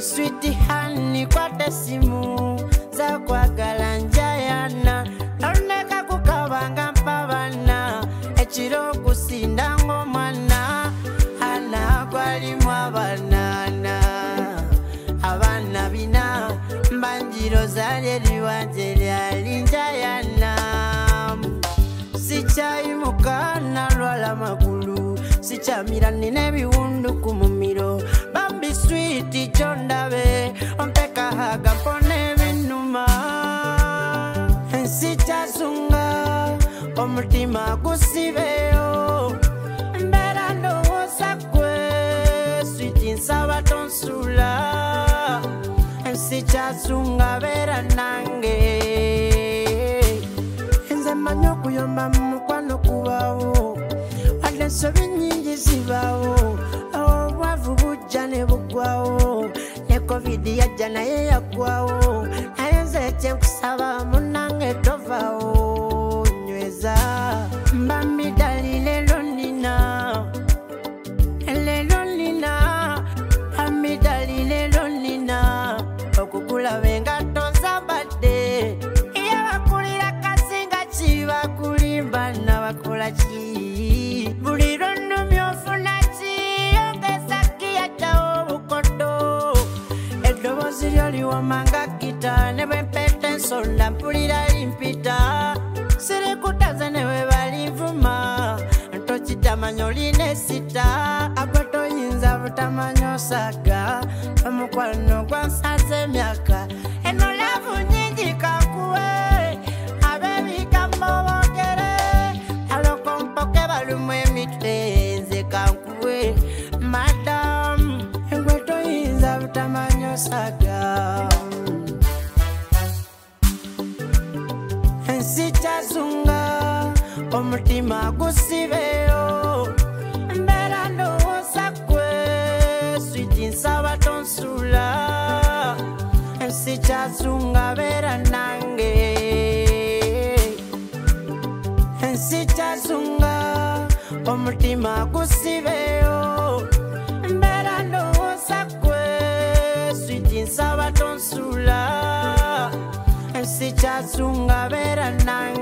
Sweetie honey kwate simu za kwagala njayana Noneka kukabanga mpabana Echiro kusinda ngomwana Ana kwalimu abanana Abana bina Mbanjiro zalye liwanje lyali njayana Sichayimuka nalwala magulu Sichamira nine biwundu kumumiro Bambi sweet chondabe Ompeka haga pone binuma Sichasunga Omutima gusibeyo Mbera ndowoza kwe Sweet nsaba tonsula Sichasunga bera nange Enze manyo kuyomba mukwano kubawo Wale sobi nyingi zibawo Wavu bujane bugwawo Ne covid ya jana ye yakwawo Nayenze kusaba munange tovawo Nyweza Mbambi dalile lonina Lelo nina Mbambi dalile lonina Okukula wenga tonza bade Iya wakulira kasinga chiva kulimba na wakula chi Bulirono miofuna chi Yongeza kia chao bukoto Edobo zirioli wamanga kita Nebe mpete sonda mpulira impita Siri kutaza newe balivuma Ntochi tamanyo line sita Agwato yinza butamanyo saga Amukwano kwa nsaze miaka Eno lavu nyingi kakuwe Abebi kambobokere Alokompoke balumwe mitrenze kakuwe Madam Agwato yinza butamanyo saga Sichasunga Omutima gusibeyo Mbera ndowoza kwe Sweet nsaba tonsula Sichasunga bera nange Sichasunga Omutima gusibeyo Mbera ndowoza kwe Sweet nsaba tonsula Sichasunga bera nange